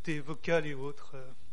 difficultés vocales et autres.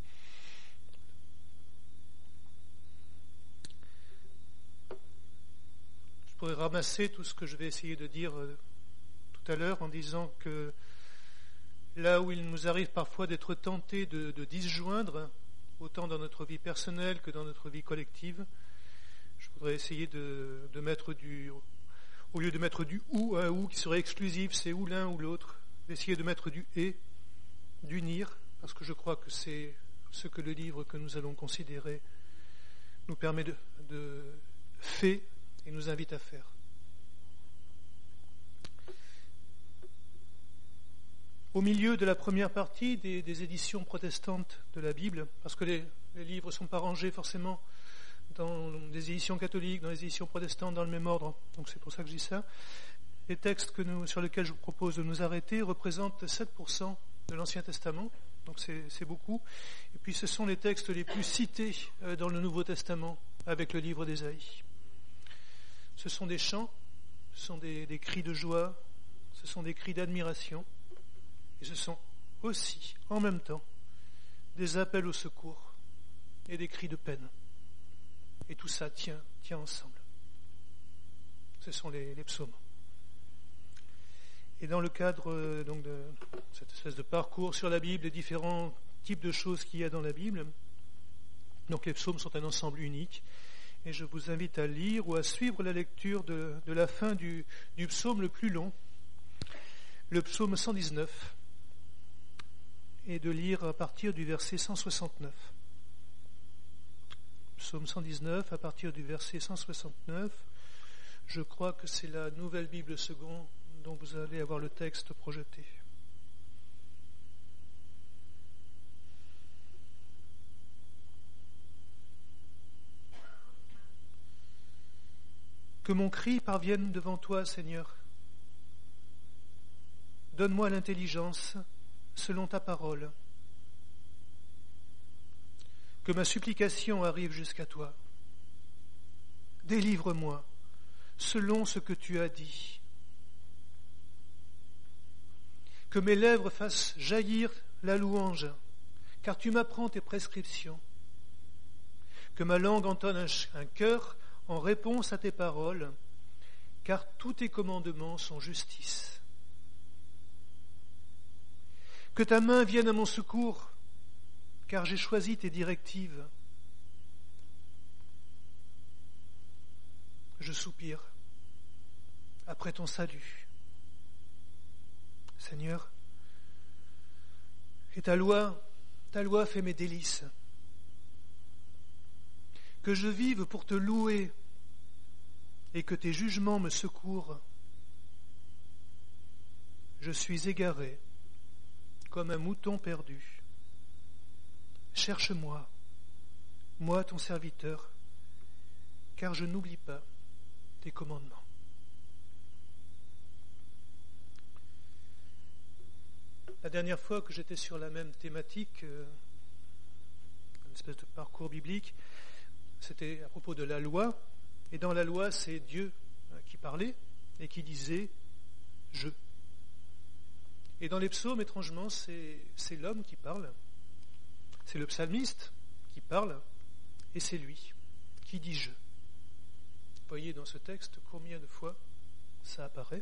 Je pourrais ramasser tout ce que je vais essayer de dire tout à l'heure en disant que là où il nous arrive parfois d'être tentés de disjoindre, autant dans notre vie personnelle que dans notre vie collective, je voudrais essayer de mettre au lieu de mettre du ou, un ou qui serait exclusif, c'est ou l'un ou l'autre, d'essayer de mettre du et, d'unir, parce que je crois que c'est ce que le livre que nous allons considérer nous permet de faire et nous invite à faire. Au milieu de la première partie des éditions protestantes de la Bible, parce que les livres ne sont pas rangés forcément dans les éditions catholiques, dans les éditions protestantes, dans le même ordre, donc c'est pour ça que je dis ça. Les textes sur lesquels je vous propose de nous arrêter représentent 7% de l'Ancien Testament, donc c'est beaucoup. Et puis ce sont les textes les plus cités dans le Nouveau Testament, avec le livre d'Ésaïe. Ce sont des chants, ce sont des cris de joie, ce sont des cris d'admiration, et ce sont aussi, en même temps, des appels au secours et des cris de peine. Et tout ça tient ensemble. Ce sont les psaumes. Et dans le cadre donc de cette espèce de parcours sur la Bible, les différents types de choses qu'il y a dans la Bible, donc les psaumes sont un ensemble unique. Et je vous invite à lire ou à suivre la lecture de la fin du psaume le plus long, le psaume 119, et de lire à partir du verset 169. Psaume 119, à partir du verset 169, je crois que c'est la Nouvelle Bible seconde dont vous allez avoir le texte projeté. Que mon cri parvienne devant toi, Seigneur. Donne-moi l'intelligence selon ta parole. Que ma supplication arrive jusqu'à toi. Délivre-moi selon ce que tu as dit. Que mes lèvres fassent jaillir la louange, car tu m'apprends tes prescriptions. Que ma langue entonne un chœur en réponse à tes paroles, car tous tes commandements sont justice. Que ta main vienne à mon secours, car j'ai choisi tes directives. Je soupire après ton salut. Seigneur, et ta loi fait mes délices. Que je vive pour te louer et que tes jugements me secourent. Je suis égaré comme un mouton perdu. Cherche-moi, moi ton serviteur, car je n'oublie pas tes commandements. La dernière fois que j'étais sur la même thématique, une espèce de parcours biblique, c'était à propos de la loi, et dans la loi, c'est Dieu qui parlait et qui disait « je ». Et dans les psaumes, étrangement, c'est l'homme qui parle, c'est le psalmiste qui parle, et c'est lui qui dit « je ». Vous voyez dans ce texte combien de fois ça apparaît.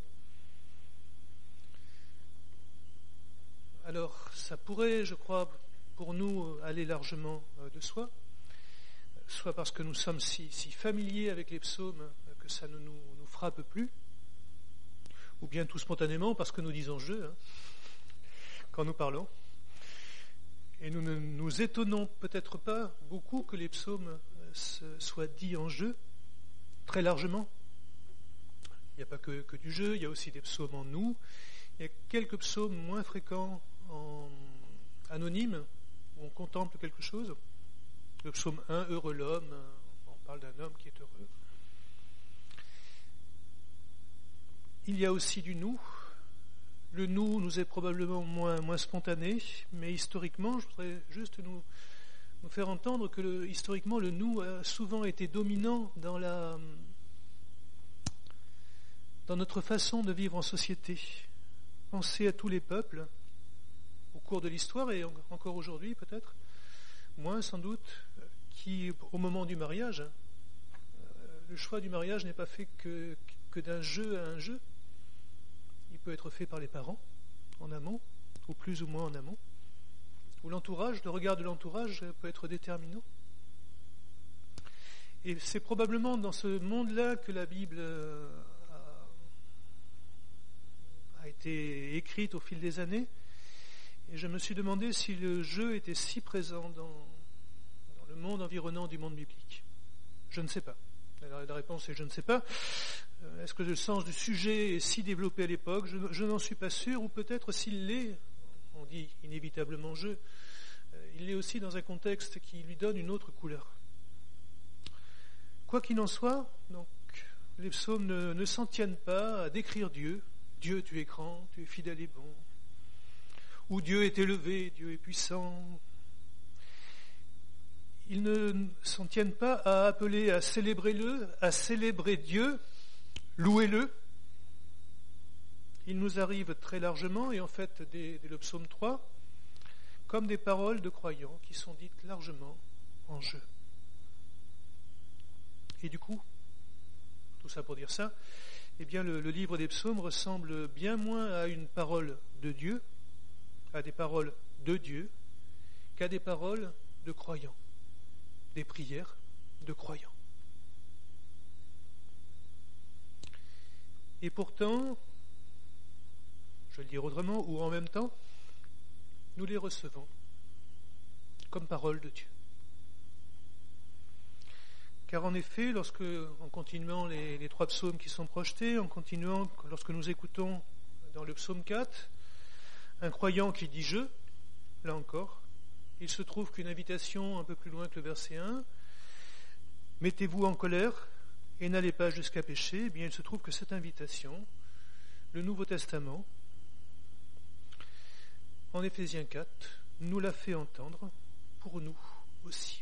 Alors, ça pourrait, je crois, pour nous, aller largement de soi, soit parce que nous sommes si familiers avec les psaumes que ça ne nous frappe plus, ou bien tout spontanément parce que nous disons « je » quand nous parlons. Et nous ne nous étonnons peut-être pas beaucoup que les psaumes soient dits en « je », très largement. Il n'y a pas que du « je », il y a aussi des psaumes en « nous ». Il y a quelques psaumes moins fréquents en anonyme, où on contemple quelque chose. Le psaume 1, heureux l'homme, on parle d'un homme qui est heureux. Il y a aussi du nous. Le nous est probablement moins spontané, mais historiquement, je voudrais juste nous faire entendre que historiquement, le nous a souvent été dominant dans notre façon de vivre en société. Pensez à tous les peuples, aux cours de l'histoire, et encore aujourd'hui peut-être, moins sans doute, qui au moment du mariage, le choix du mariage n'est pas fait que d'un jeu à un jeu. Il peut être fait par les parents, en amont, ou plus ou moins en amont, ou l'entourage, le regard de l'entourage peut être déterminant. Et c'est probablement dans ce monde-là que la Bible a été écrite au fil des années. Et je me suis demandé si le jeu était si présent dans le monde environnant du monde biblique. Je ne sais pas. La réponse est je ne sais pas. Est-ce que le sens du sujet est si développé à l'époque ? Je n'en suis pas sûr, ou peut-être s'il l'est, on dit inévitablement jeu, il l'est aussi dans un contexte qui lui donne une autre couleur. Quoi qu'il en soit, donc, les psaumes ne s'en tiennent pas à décrire Dieu. Dieu, tu es grand, tu es fidèle et bon. Ou Dieu est élevé, Dieu est puissant. Ils ne s'en tiennent pas à appeler à célébrer Dieu, louez-le. Il nous arrive très largement, et en fait dès le psaume 3, comme des paroles de croyants qui sont dites largement en jeu. Et du coup, tout ça pour dire ça, eh bien le livre des psaumes ressemble bien moins à une parole de Dieu, à des paroles de Dieu, qu'à des paroles de croyants, des prières de croyants. Et pourtant, je vais le dire autrement, ou en même temps, nous les recevons comme paroles de Dieu. Car en effet, en continuant les 3 psaumes qui sont projetés, lorsque nous écoutons dans le psaume 4, un croyant qui dit « je », là encore, il se trouve qu'une invitation un peu plus loin que le verset 1, « mettez-vous en colère et n'allez pas jusqu'à pécher », eh bien il se trouve que cette invitation, le Nouveau Testament, en Éphésiens 4, nous l'a fait entendre pour nous aussi.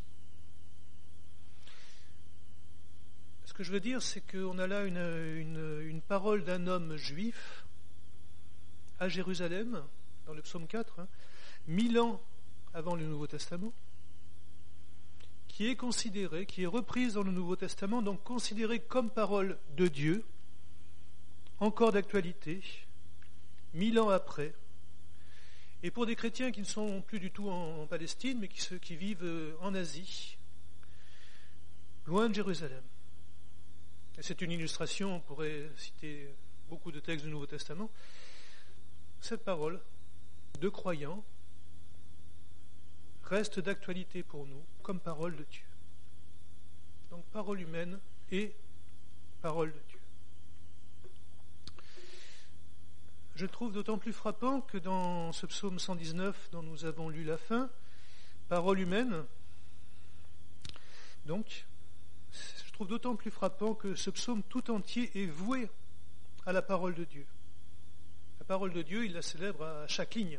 Ce que je veux dire, c'est qu'on a là une parole d'un homme juif à Jérusalem, dans le psaume 4, 1000 ans avant le Nouveau Testament, qui est considérée, qui est reprise dans le Nouveau Testament, donc considérée comme parole de Dieu, encore d'actualité, 1000 ans après. Et pour des chrétiens qui ne sont plus du tout en Palestine, mais qui vivent en Asie, loin de Jérusalem. Et c'est une illustration, on pourrait citer beaucoup de textes du Nouveau Testament. Cette parole de croyants reste d'actualité pour nous comme parole de Dieu. Donc parole humaine et parole de Dieu. Je le trouve d'autant plus frappant que dans ce psaume 119 dont nous avons lu la fin, parole humaine, donc, je trouve d'autant plus frappant que ce psaume tout entier est voué à la parole de Dieu. La parole de Dieu, il la célèbre à chaque ligne,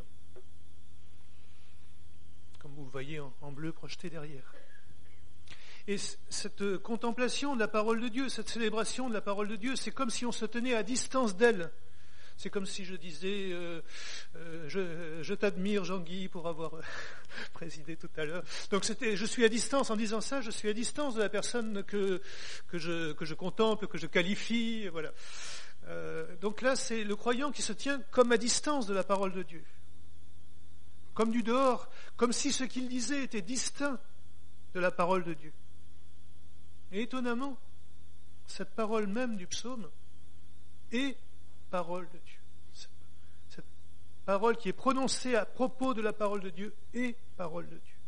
comme vous le voyez en bleu projeté derrière. Et cette contemplation de la parole de Dieu, cette célébration de la parole de Dieu, c'est comme si on se tenait à distance d'elle. C'est comme si je disais je t'admire Jean-Guy pour avoir présidé tout à l'heure. Donc je suis à distance, en disant ça, je suis à distance de la personne que je contemple, que je qualifie, voilà. Donc là, c'est le croyant qui se tient comme à distance de la parole de Dieu. Comme du dehors, comme si ce qu'il disait était distinct de la parole de Dieu. Et étonnamment, cette parole même du psaume est parole de Dieu. Cette parole qui est prononcée à propos de la parole de Dieu est parole de Dieu.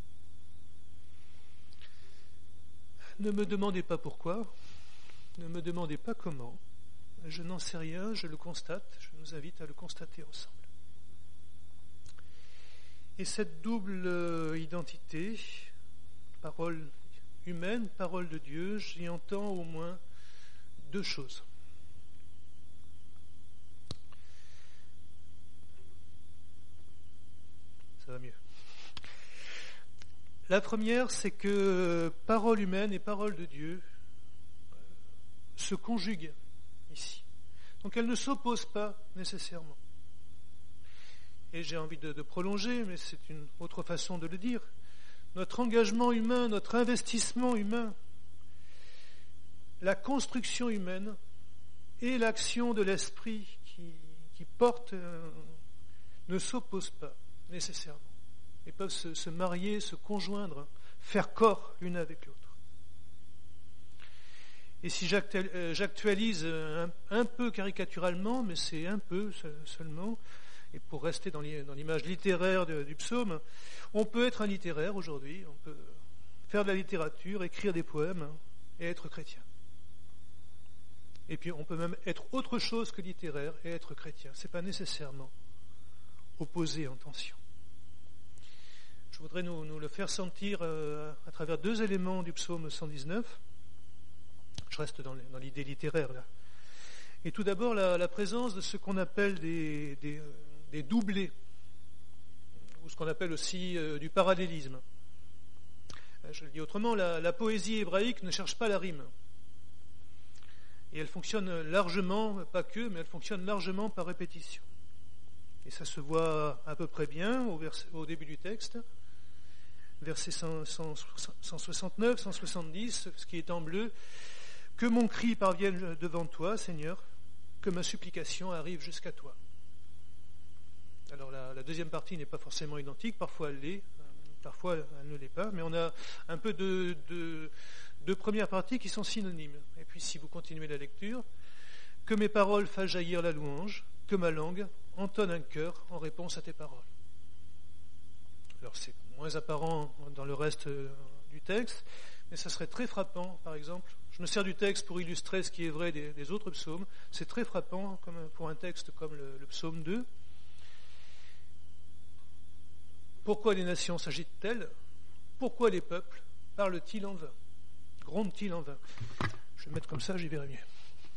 Ne me demandez pas pourquoi, ne me demandez pas comment, je n'en sais rien, je le constate, je nous invite à le constater ensemble. Et cette double identité, parole humaine, parole de Dieu, j'y entends au moins 2 choses. Ça va mieux. La première, c'est que parole humaine et parole de Dieu se conjuguent ici. Donc elles ne s'opposent pas nécessairement. et j'ai envie de prolonger, mais c'est une autre façon de le dire, notre engagement humain, notre investissement humain, la construction humaine et l'action de l'esprit qui porte ne s'opposent pas nécessairement. Ils peuvent se marier, se conjoindre, faire corps l'une avec l'autre. Et si j'actualise un peu caricaturalement, mais c'est un peu seulement, et pour rester dans l'image littéraire du psaume, on peut être un littéraire aujourd'hui, on peut faire de la littérature, écrire des poèmes et être chrétien. Et puis on peut même être autre chose que littéraire et être chrétien. Ce n'est pas nécessairement opposé en tension. Je voudrais nous le faire sentir à travers deux éléments du psaume 119. Je reste dans l'idée littéraire là. Et tout d'abord la présence de ce qu'on appelle des doublés, ou ce qu'on appelle aussi du parallélisme. Je le dis autrement, la poésie hébraïque ne cherche pas la rime. Et elle fonctionne largement, pas que, mais elle fonctionne largement par répétition. Et ça se voit à peu près bien au début du texte, versets 169, 170, ce qui est en bleu. Que mon cri parvienne devant toi, Seigneur, que ma supplication arrive jusqu'à toi. Alors la deuxième partie n'est pas forcément identique, parfois elle l'est, parfois elle ne l'est pas, mais on a un peu de premières parties qui sont synonymes. Et puis si vous continuez la lecture, que mes paroles fassent jaillir la louange, que ma langue entonne un chœur en réponse à tes paroles. Alors c'est moins apparent dans le reste du texte, mais ça serait très frappant, par exemple. Je me sers du texte pour illustrer ce qui est vrai des autres psaumes. C'est très frappant pour un texte comme le psaume 2. Pourquoi les nations s'agitent-elles ? Pourquoi les peuples parlent-ils en vain ? Grondent-ils en vain ? Je vais mettre comme ça, j'y verrai mieux.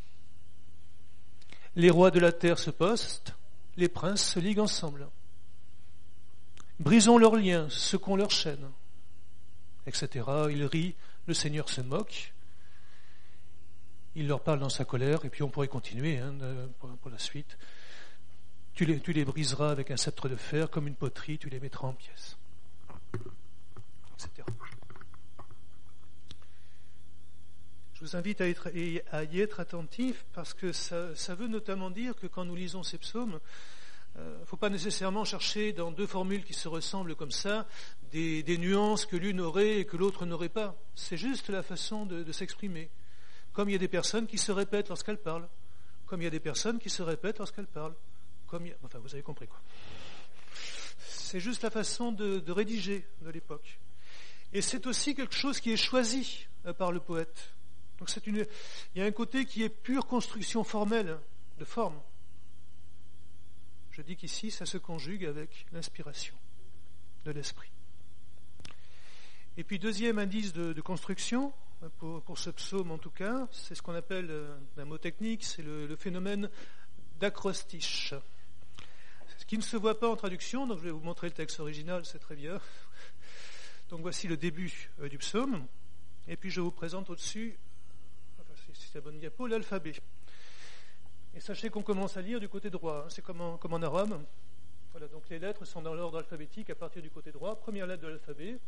Les rois de la terre se postent, les princes se liguent ensemble. Brisons leurs liens, secouons leurs chaînes, etc. Ils rient, le Seigneur se moque. Il leur parle dans sa colère, et puis on pourrait continuer pour la suite. Tu les briseras avec un sceptre de fer, comme une poterie, tu les mettras en pièces, etc. Je vous invite à y être attentif, parce que ça veut notamment dire que quand nous lisons ces psaumes, il ne faut pas nécessairement chercher dans deux formules qui se ressemblent comme ça, des nuances que l'une aurait et que l'autre n'aurait pas. C'est juste la façon de s'exprimer. Comme il y a des personnes qui se répètent lorsqu'elles parlent, comme il y a des personnes qui se répètent lorsqu'elles parlent, enfin vous avez compris quoi. C'est juste la façon de rédiger de l'époque. Et c'est aussi quelque chose qui est choisi par le poète. Donc il y a un côté qui est pure construction formelle, de forme. Je dis qu'ici, ça se conjugue avec l'inspiration de l'esprit. Et puis, deuxième indice de construction, pour ce psaume en tout cas, c'est ce qu'on appelle, un mot technique, c'est le phénomène d'acrostiche. Ce qui ne se voit pas en traduction, donc je vais vous montrer le texte original, c'est très bien. Donc voici le début du psaume, et puis je vous présente au-dessus, enfin, c'est la bonne diapo, l'alphabet. Et sachez qu'on commence à lire du côté droit, c'est comme en arabe. Voilà, donc les lettres sont dans l'ordre alphabétique à partir du côté droit. Première lettre de l'alphabet.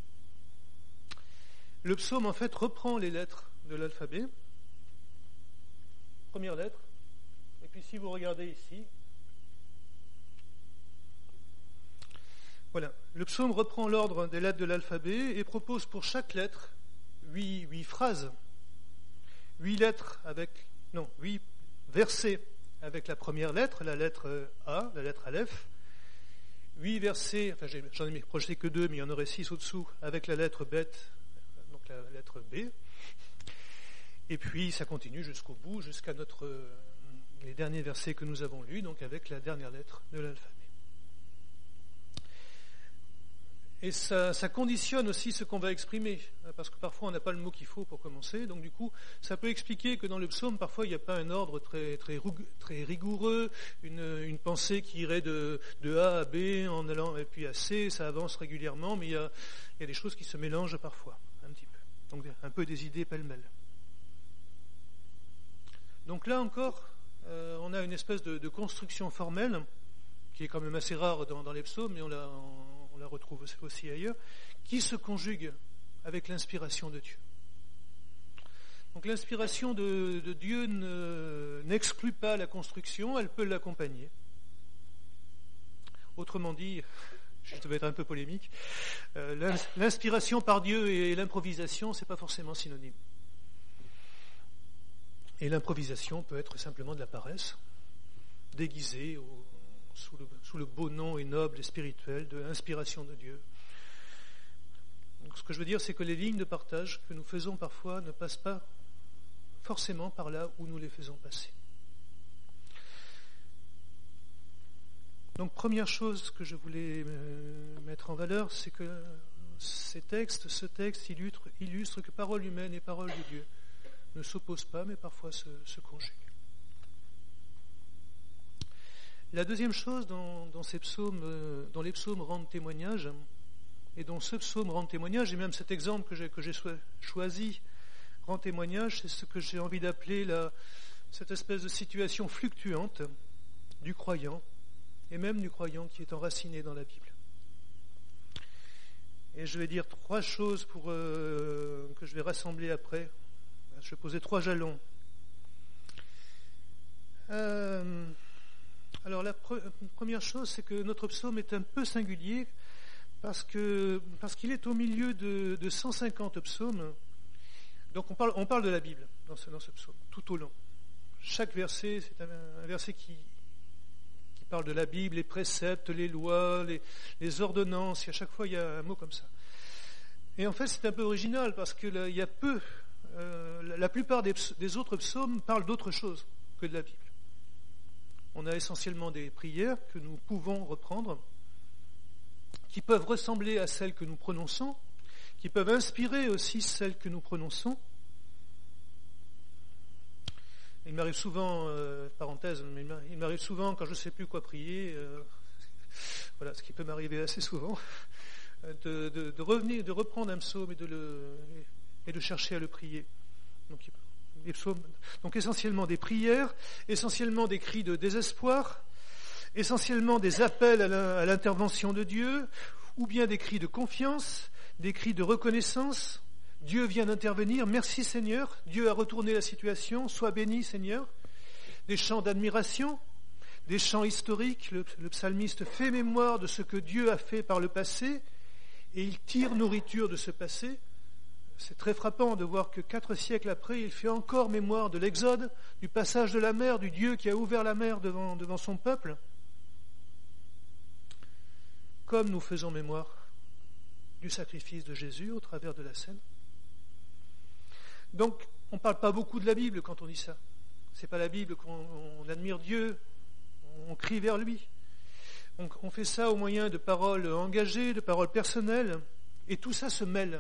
Le psaume, en fait, reprend les lettres de l'alphabet. Première lettre. Et puis si vous regardez ici, voilà, le psaume reprend l'ordre des lettres de l'alphabet et propose pour chaque lettre 8 phrases. 8 versets avec la première lettre, la lettre A, la lettre Aleph. 8 versets, enfin j'en ai projeté que 2, mais il y en aurait 6 au-dessous, avec la lettre Bet, donc la lettre B. Et puis ça continue jusqu'au bout, jusqu'à les derniers versets que nous avons lus, donc avec la dernière lettre de l'alphabet. Et ça conditionne aussi ce qu'on va exprimer, parce que parfois on n'a pas le mot qu'il faut pour commencer, donc du coup ça peut expliquer que dans le psaume parfois il n'y a pas un ordre très rigoureux, une pensée qui irait de A à B en allant et puis à C, ça avance régulièrement, mais il y a des choses qui se mélangent parfois, un petit peu, donc un peu des idées pêle-mêle. Donc là encore, on a une espèce de construction formelle qui est quand même assez rare dans les psaumes, mais on la retrouve aussi ailleurs, qui se conjugue avec l'inspiration de Dieu. Donc l'inspiration de Dieu n'exclut pas la construction, elle peut l'accompagner. Autrement dit, je devais être un peu polémique, l'inspiration par Dieu et l'improvisation, c'est pas forcément synonyme. Et l'improvisation peut être simplement de la paresse, déguisée sous le beau nom et noble et spirituel de l'inspiration de Dieu. Donc, ce que je veux dire, c'est que les lignes de partage que nous faisons parfois ne passent pas forcément par là où nous les faisons passer. Donc, première chose que je voulais mettre en valeur, c'est que ce texte illustre que parole humaine et parole de Dieu ne s'opposent pas, mais parfois se conjuguent. La deuxième chose dont les psaumes rendent témoignage, et dont ce psaume rend témoignage, et même cet exemple que j'ai choisi rend témoignage, c'est ce que j'ai envie d'appeler cette espèce de situation fluctuante du croyant, et même du croyant qui est enraciné dans la Bible. Et je vais dire trois choses que je vais rassembler après. Je vais poser 3 jalons. Alors la première chose, c'est que notre psaume est un peu singulier parce qu'il est au milieu de 150 psaumes. Donc on parle de la Bible dans ce psaume, tout au long. Chaque verset, c'est un verset qui parle de la Bible, les préceptes, les lois, les ordonnances, et à chaque fois il y a un mot comme ça. Et en fait c'est un peu original parce que il y a peu... la plupart des autres psaumes parlent d'autre chose que de la Bible. On a essentiellement des prières que nous pouvons reprendre, qui peuvent ressembler à celles que nous prononçons, qui peuvent inspirer aussi celles que nous prononçons. Il m'arrive souvent, mais il m'arrive souvent quand je ne sais plus quoi prier, voilà, ce qui peut m'arriver assez souvent, de reprendre un psaume et de chercher à le prier. Donc, les psaumes, donc essentiellement des prières, essentiellement des cris de désespoir, essentiellement des appels à l'intervention de Dieu, ou bien des cris de confiance, des cris de reconnaissance. Dieu vient d'intervenir, merci Seigneur, Dieu a retourné la situation, sois béni Seigneur. Des chants d'admiration, des chants historiques, le psalmiste fait mémoire de ce que Dieu a fait par le passé, et il tire nourriture de ce passé. C'est très frappant de voir que 4 siècles après, il fait encore mémoire de l'Exode, du passage de la mer, du Dieu qui a ouvert la mer devant son peuple. Comme nous faisons mémoire du sacrifice de Jésus au travers de la scène. Donc, on ne parle pas beaucoup de la Bible quand on dit ça. C'est pas la Bible qu'on admire Dieu, on crie vers lui. On fait ça au moyen de paroles engagées, de paroles personnelles, et tout ça se mêle.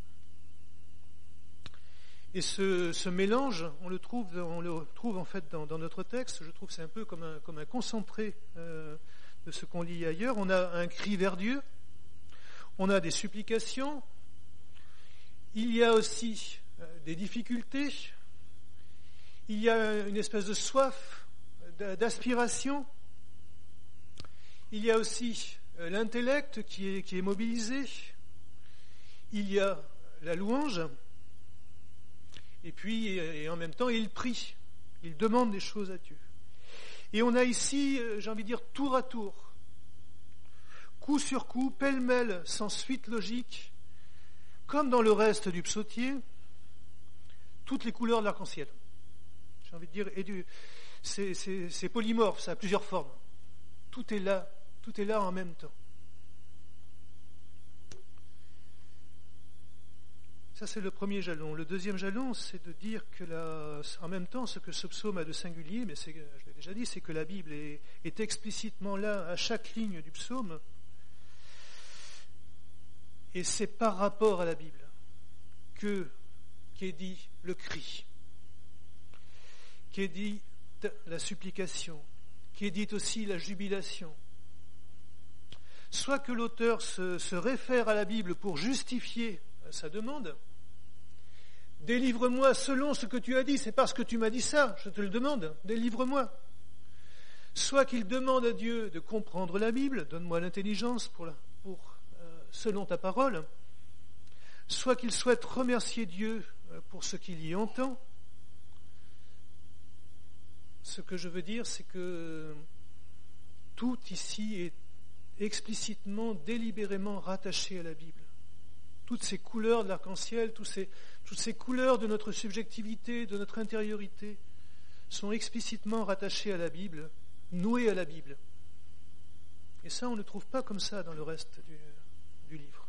Et ce mélange, on le trouve en fait dans notre texte. Je trouve que c'est un peu comme un concentré de ce qu'on lit ailleurs. On a un cri vers Dieu, on a des supplications, il y a aussi des difficultés, il y a une espèce de soif, d'aspiration, il y a aussi l'intellect qui est mobilisé, il y a la louange, et puis, et en même temps, il prie, il demande des choses à Dieu. Et on a ici, j'ai envie de dire, tour à tour, coup sur coup, pêle-mêle, sans suite logique, comme dans le reste du psautier, toutes les couleurs de l'arc-en-ciel. J'ai envie de dire, c'est polymorphe, ça a plusieurs formes. Tout est là en même temps. Ça, c'est le premier jalon. Le deuxième jalon, c'est de dire que en même temps, ce que ce psaume a de singulier, mais je l'ai déjà dit, c'est que la Bible est explicitement là à chaque ligne du psaume. Et c'est par rapport à la Bible qu'est dit le cri, qu'est dit la supplication, qu'est dit aussi la jubilation. Soit que l'auteur se réfère à la Bible pour justifier sa demande. Délivre-moi selon ce que tu as dit, c'est parce que tu m'as dit ça, je te le demande, délivre-moi. soit qu'il demande à Dieu de comprendre la Bible, donne-moi l'intelligence selon ta parole, soit qu'il souhaite remercier Dieu pour ce qu'il y entend. Ce que je veux dire, c'est que tout ici est explicitement, délibérément rattaché à la Bible. Toutes ces couleurs de l'arc-en-ciel, toutes ces couleurs de notre subjectivité, de notre intériorité, sont explicitement rattachées à la Bible, nouées à la Bible. Et ça, on ne le trouve pas comme ça dans le reste du livre.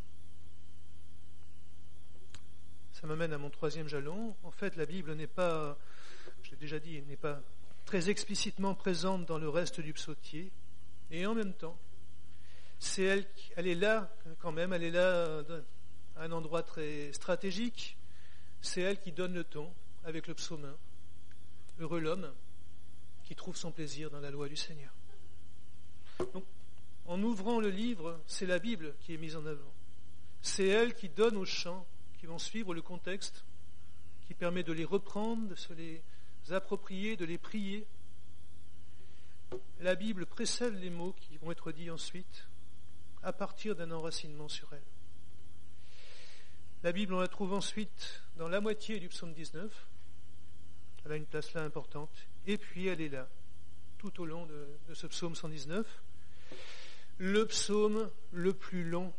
Ça m'amène à mon troisième jalon. En fait, la Bible n'est pas, je l'ai déjà dit, n'est pas très explicitement présente dans le reste du psautier. Et en même temps, elle est là quand même, elle est là à un endroit très stratégique. C'est elle qui donne le ton avec le psaume 1. Heureux l'homme qui trouve son plaisir dans la loi du Seigneur. Donc, en ouvrant le livre, c'est la Bible qui est mise en avant. C'est elle qui donne aux chants qui vont suivre le contexte, qui permet de les reprendre, de se les approprier, de les prier. La Bible précède les mots qui vont être dits ensuite à partir d'un enracinement sur elle. La Bible, on la trouve ensuite dans la moitié du psaume 19. Elle a une place là importante. Et puis elle est là, tout au long de ce psaume 119. Le psaume le plus long.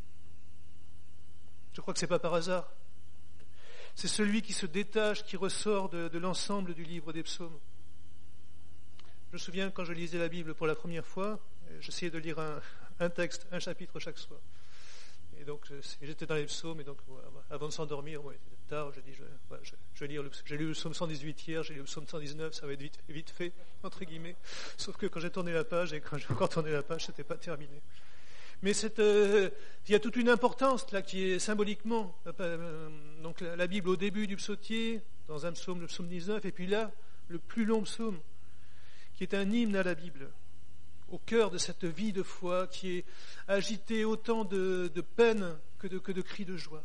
Je crois que ce n'est pas par hasard. C'est celui qui se détache, qui ressort de l'ensemble du livre des psaumes. Je me souviens quand je lisais la Bible pour la première fois, j'essayais de lire un texte, un chapitre chaque soir. Et donc j'étais dans les psaumes, et donc avant de s'endormir, il était tard, je dis, je vais lire j'ai lu le psaume 118 hier, j'ai lu le psaume 119, ça va être vite fait, entre guillemets. Sauf que quand j'ai tourné la page, et quand j'ai encore tourné la page, c'était pas terminé. Mais il y a toute une importance là qui est symboliquement, donc la Bible au début du psautier, dans un psaume, le psaume 19, et puis là, le plus long psaume, qui est un hymne à la Bible, au cœur de cette vie de foi qui est agitée autant de peine que de cris de joie.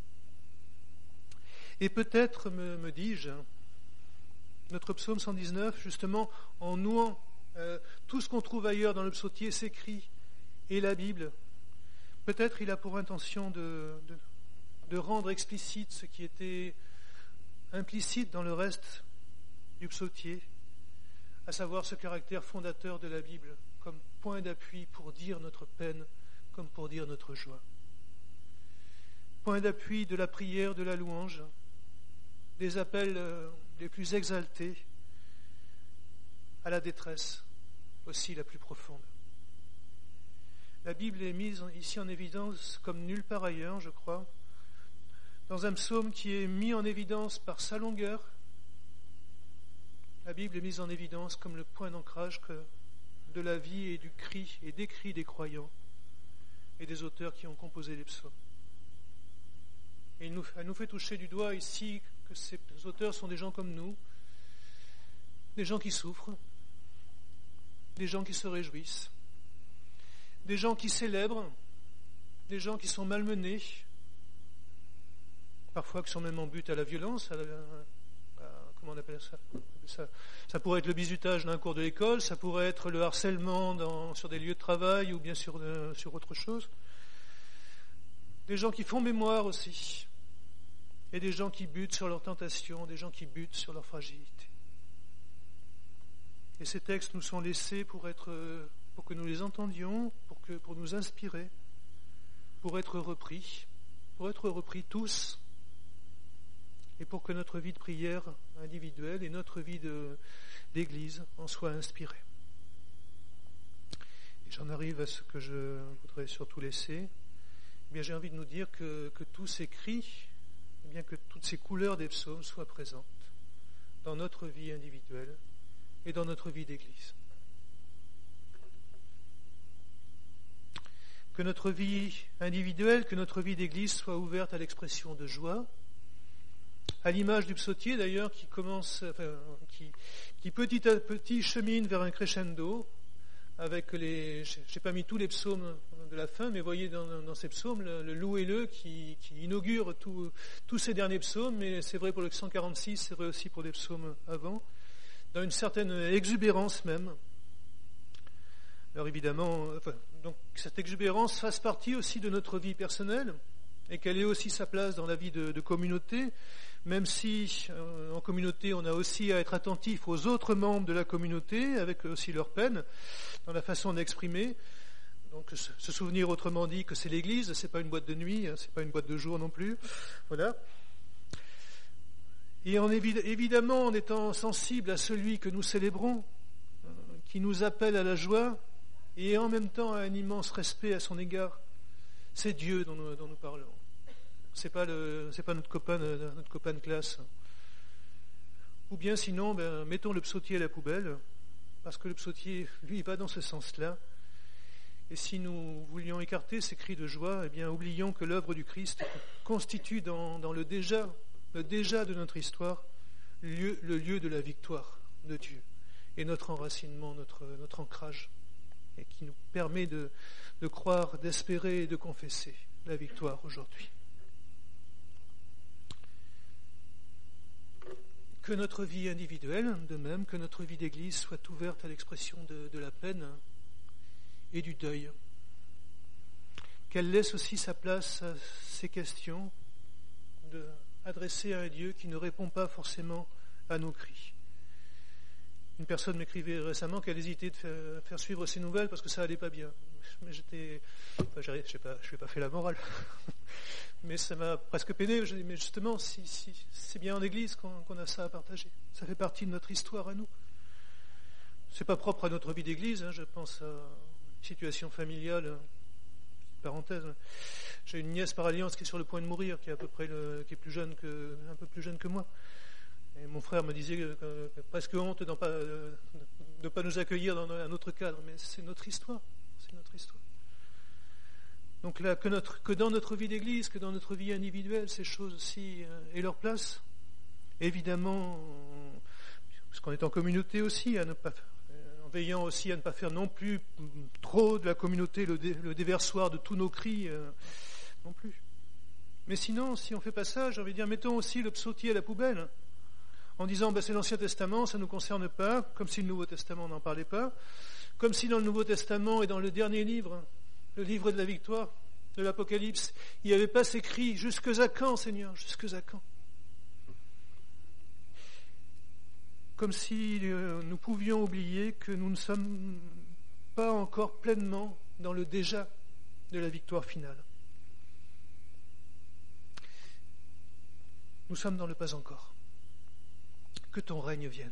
Et peut-être, me dis-je, notre psaume 119, justement, en nouant tout ce qu'on trouve ailleurs dans le psautier, s'écrit, et la Bible, peut-être il a pour intention de rendre explicite ce qui était implicite dans le reste du psautier, à savoir ce caractère fondateur de la Bible, comme point d'appui pour dire notre peine, comme pour dire notre joie. Point d'appui de la prière, de la louange, des appels les plus exaltés à la détresse, aussi la plus profonde. La Bible est mise ici en évidence comme nulle part ailleurs, je crois, dans un psaume qui est mis en évidence par sa longueur. La Bible est mise en évidence comme le point d'ancrage de la vie et du cri et des cris des croyants et des auteurs qui ont composé les psaumes. Et elle nous fait toucher du doigt ici que ces auteurs sont des gens comme nous, des gens qui souffrent, des gens qui se réjouissent, des gens qui célèbrent, des gens qui sont malmenés, parfois qui sont même en but à la violence, comment on appelle ça? Ça pourrait être le bizutage d'un cours de l'école, ça pourrait être le harcèlement sur des lieux de travail ou bien sur autre chose. Des gens qui font mémoire aussi, et des gens qui butent sur leurs tentations, des gens qui butent sur leur fragilité. Et ces textes nous sont laissés pour que nous les entendions, pour nous inspirer, pour être repris tous, et pour que notre vie de prière individuelle et notre vie d'église en soient inspirées. Et j'en arrive à ce que je voudrais surtout laisser. Eh bien, j'ai envie de nous dire que tous ces cris, eh bien, que toutes ces couleurs des psaumes soient présentes dans notre vie individuelle et dans notre vie d'église. Que notre vie individuelle, que notre vie d'église soit ouverte à l'expression de joie, à l'image du psautier d'ailleurs qui petit à petit chemine vers un crescendo avec j'ai pas mis tous les psaumes de la fin, mais voyez dans ces psaumes le louez-le qui inaugure tous ces derniers psaumes, mais c'est vrai pour le 146, c'est vrai aussi pour les psaumes avant, dans une certaine exubérance même, Alors évidemment, donc cette exubérance fasse partie aussi de notre vie personnelle et qu'elle ait aussi sa place dans la vie de communauté, même si en communauté on a aussi à être attentif aux autres membres de la communauté avec aussi leur peine dans la façon d'exprimer. Donc se souvenir autrement dit que c'est l'Église, c'est pas une boîte de nuit, c'est pas une boîte de jour non plus. Voilà. Et évidemment en étant sensible à celui que nous célébrons, qui nous appelle à la joie, et en même temps à un immense respect à son égard. C'est Dieu dont nous parlons. C'est pas notre copain de classe. Ou bien sinon, mettons le psautier à la poubelle, parce que le psautier, lui, va dans ce sens-là. Et si nous voulions écarter ces cris de joie, eh bien, oublions que l'œuvre du Christ constitue dans le déjà de notre histoire, le lieu de la victoire de Dieu et notre enracinement, notre ancrage, et qui nous permet de croire, d'espérer et de confesser la victoire aujourd'hui. Que notre vie individuelle, de même que notre vie d'Église, soit ouverte à l'expression de la peine et du deuil. Qu'elle laisse aussi sa place à ces questions adressées à un Dieu qui ne répond pas forcément à nos cris. Une personne m'écrivait récemment qu'elle hésitait de faire suivre ses nouvelles parce que ça allait pas bien. Mais je n'ai pas fait la morale. Mais ça m'a presque peiné. Je dis, mais justement, si c'est bien en Église qu'on a ça à partager. Ça fait partie de notre histoire à nous. C'est pas propre à notre vie d'Église. Je pense à une situation familiale. Parenthèse. J'ai une nièce par alliance qui est sur le point de mourir, qui est à peu près un peu plus jeune que moi. Et mon frère me disait que presque honte de ne pas nous accueillir dans un autre cadre, mais c'est notre histoire. C'est notre histoire. Donc là, que dans notre vie d'Église, que dans notre vie individuelle, ces choses aussi aient leur place. Évidemment, parce qu'on est en communauté aussi, en veillant aussi à ne pas faire non plus trop de la communauté le déversoir de tous nos cris, non plus. Mais sinon, si on fait pas ça, j'ai envie de dire, mettons aussi le psautier à la poubelle. En disant, c'est l'Ancien Testament, ça ne nous concerne pas, comme si le Nouveau Testament n'en parlait pas, comme si dans le Nouveau Testament et dans le dernier livre, le livre de la victoire, de l'Apocalypse, il n'y avait pas ces cris, jusque à quand, Seigneur, jusque à quand? Comme si nous pouvions oublier que nous ne sommes pas encore pleinement dans le déjà de la victoire finale. Nous sommes dans le pas encore. Que ton règne vienne.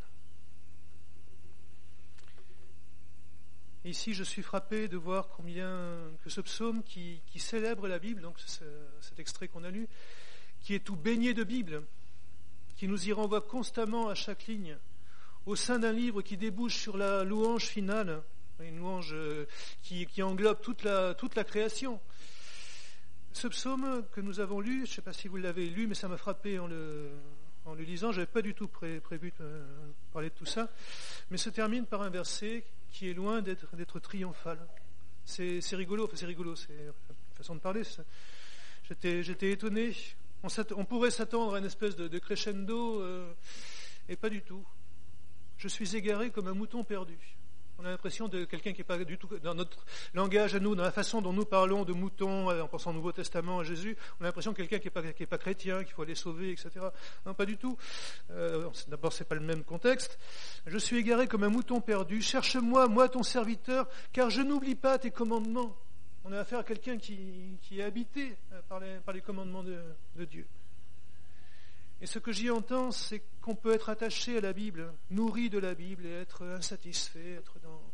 Et ici, je suis frappé de voir combien que ce psaume qui célèbre la Bible, donc cet extrait qu'on a lu, qui est tout baigné de Bible, qui nous y renvoie constamment à chaque ligne, au sein d'un livre qui débouche sur la louange finale, une louange qui englobe toute la création. Ce psaume que nous avons lu, je ne sais pas si vous l'avez lu, mais ça m'a frappé en le lisant, je n'avais pas du tout prévu de parler de tout ça, mais se termine par un verset qui est loin d'être triomphal. C'est rigolo, c'est une façon de parler. J'étais étonné. On pourrait s'attendre à une espèce de crescendo, et pas du tout. Je suis égaré comme un mouton perdu. On a l'impression de quelqu'un qui n'est pas du tout dans notre langage à nous, dans la façon dont nous parlons de moutons, en pensant au Nouveau Testament, à Jésus, on a l'impression de quelqu'un qui n'est pas chrétien, qu'il faut aller sauver, etc. Non, pas du tout. D'abord, c'est pas le même contexte. Je suis égaré comme un mouton perdu. Cherche-moi, moi ton serviteur, car je n'oublie pas tes commandements. On a affaire à quelqu'un qui est habité par les commandements de Dieu. Et ce que j'y entends, c'est qu'on peut être attaché à la Bible, nourri de la Bible et être insatisfait, être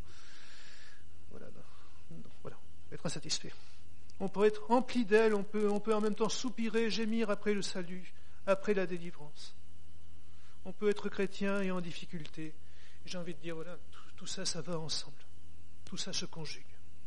être insatisfait. On peut être rempli d'elle, on peut en même temps soupirer, gémir après le salut, après la délivrance. On peut être chrétien et en difficulté. Et j'ai envie de dire, tout ça, ça va ensemble. Tout ça se conjugue.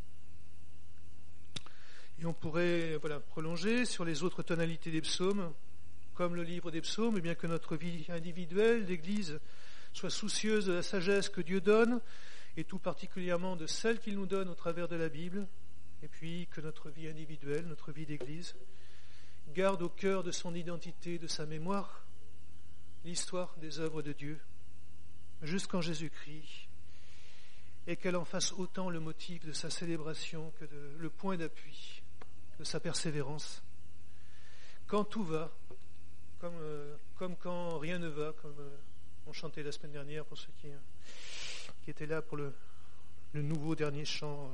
Et on pourrait prolonger sur les autres tonalités des psaumes, comme le livre des psaumes, et bien que notre vie individuelle, l'Église, soit soucieuse de la sagesse que Dieu donne, et tout particulièrement de celle qu'il nous donne au travers de la Bible, et puis que notre vie individuelle, notre vie d'Église, garde au cœur de son identité, de sa mémoire, l'histoire des œuvres de Dieu, jusqu'en Jésus-Christ, et qu'elle en fasse autant le motif de sa célébration que le point d'appui de sa persévérance. Quand tout va, comme quand rien ne va, comme on chantait la semaine dernière pour ceux qui étaient là pour le nouveau dernier chant.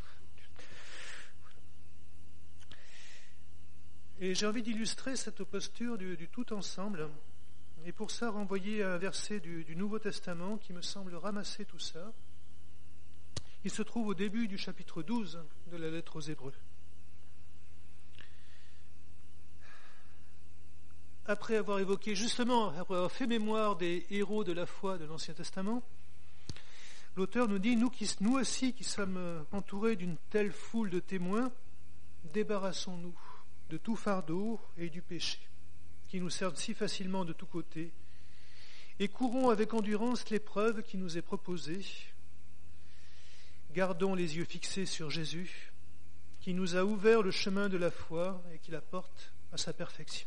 Et j'ai envie d'illustrer cette posture du tout ensemble, et pour ça renvoyer à un verset du Nouveau Testament qui me semble ramasser tout ça. Il se trouve au début du chapitre 12 de la lettre aux Hébreux. Après avoir évoqué, justement, après avoir fait mémoire des héros de la foi de l'Ancien Testament, l'auteur nous dit, nous aussi qui sommes entourés d'une telle foule de témoins, débarrassons-nous de tout fardeau et du péché, qui nous cernent si facilement de tous côtés, et courons avec endurance l'épreuve qui nous est proposée. Gardons les yeux fixés sur Jésus, qui nous a ouvert le chemin de la foi et qui la porte à sa perfection.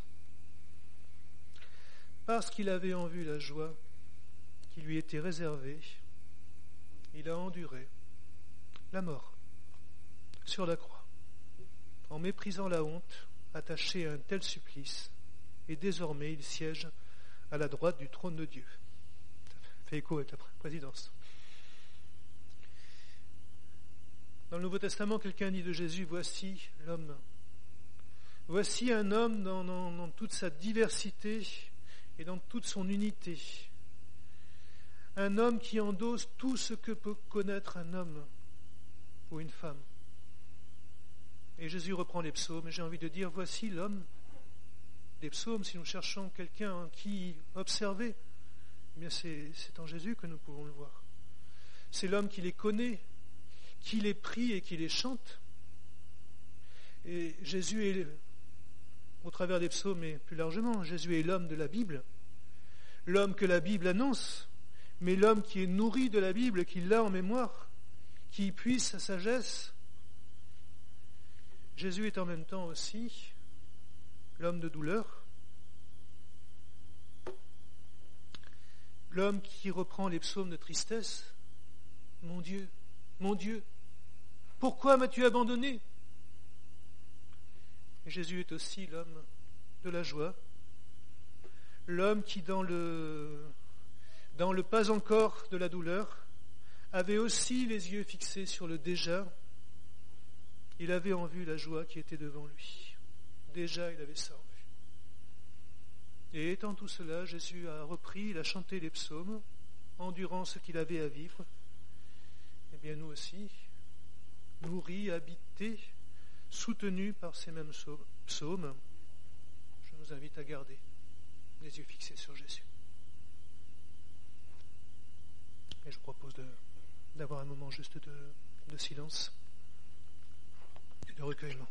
Parce qu'il avait en vue la joie qui lui était réservée, il a enduré la mort sur la croix, en méprisant la honte, attaché à un tel supplice, et désormais il siège à la droite du trône de Dieu. Ça fait écho avec la présidence. Dans le Nouveau Testament, quelqu'un dit de Jésus, voici l'homme. Voici un homme dans toute sa diversité et dans toute son unité. Un homme qui endosse tout ce que peut connaître un homme ou une femme. Et Jésus reprend les psaumes, et j'ai envie de dire, voici l'homme des psaumes. Si nous cherchons quelqu'un qui observer, eh bien c'est en Jésus que nous pouvons le voir. C'est l'homme qui les connaît, qui les prie et qui les chante. Et Jésus est, au travers des psaumes et plus largement, Jésus est l'homme de la Bible, l'homme que la Bible annonce, mais l'homme qui est nourri de la Bible, qui l'a en mémoire, qui y puise sa sagesse. Jésus est en même temps aussi l'homme de douleur, l'homme qui reprend les psaumes de tristesse. Mon Dieu, pourquoi m'as-tu abandonné? Et Jésus est aussi l'homme de la joie, l'homme qui dans le pas encore de la douleur avait aussi les yeux fixés sur le déjà. Il avait en vue la joie qui était devant lui. Déjà, il avait ça en vue. Et étant tout cela, Jésus a repris, il a chanté les psaumes, endurant ce qu'il avait à vivre. Eh bien, nous aussi, nourris, habités, soutenus par ces mêmes psaumes, je nous invite à garder les yeux fixés sur Jésus. Et je propose d'avoir un moment juste de silence et de recueillement.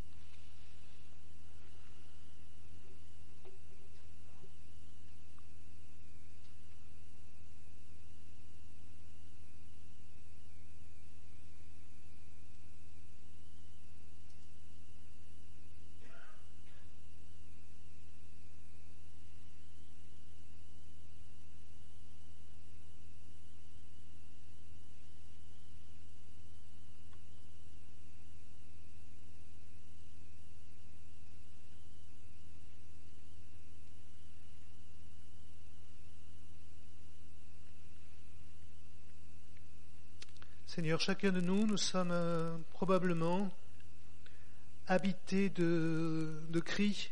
Seigneur, chacun de nous sommes probablement habités de cris,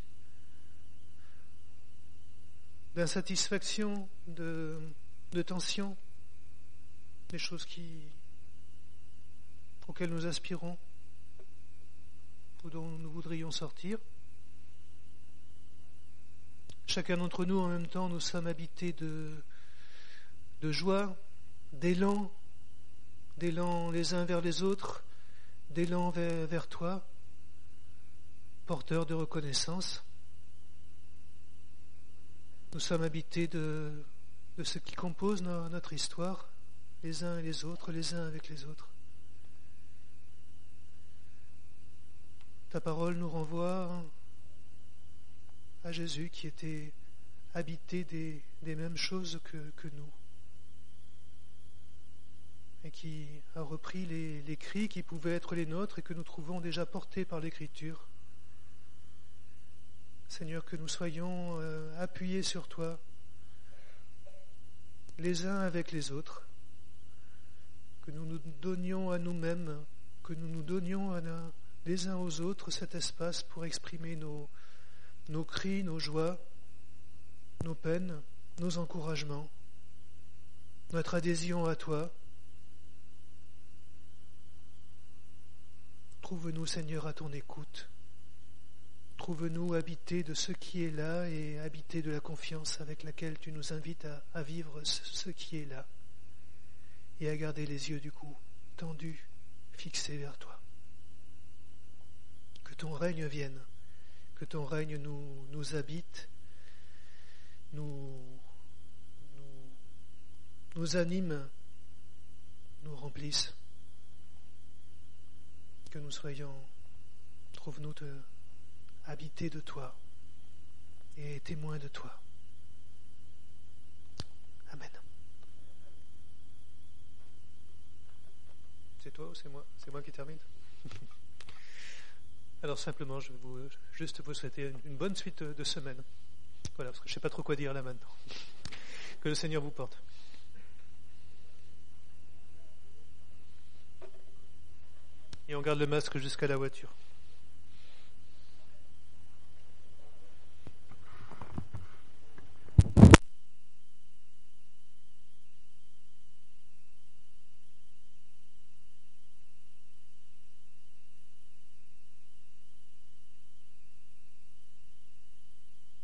d'insatisfaction, de tension, des choses auxquelles nous aspirons ou dont nous voudrions sortir. Chacun d'entre nous, en même temps, nous sommes habités de joie, d'élan les uns vers les autres, d'élan vers toi, porteurs de reconnaissance. Nous sommes habités de ce qui compose notre histoire, les uns et les autres, les uns avec les autres. Ta parole nous renvoie à Jésus qui était habité des mêmes choses que nous. et qui a repris les cris qui pouvaient être les nôtres et que nous trouvons déjà portés par l'Écriture. Seigneur, que nous soyons appuyés sur toi, les uns avec les autres, que nous nous donnions à nous-mêmes, que nous nous donnions les uns aux autres cet espace pour exprimer nos cris, nos joies, nos peines, nos encouragements, notre adhésion à toi. Trouve-nous, Seigneur, à ton écoute. Trouve-nous habités de ce qui est là et habités de la confiance avec laquelle tu nous invites à vivre ce qui est là et à garder les yeux du coup tendus, fixés vers toi. Que ton règne vienne, que ton règne nous habite, nous anime, nous remplisse. Que nous soyons, trouve-nous habités de toi et témoins de toi. Amen. C'est toi ou c'est moi? C'est moi qui termine. Alors simplement, je vais juste vous souhaiter une bonne suite de semaine. Voilà, parce que je ne sais pas trop quoi dire là maintenant. Que le Seigneur vous porte. Et on garde le masque jusqu'à la voiture.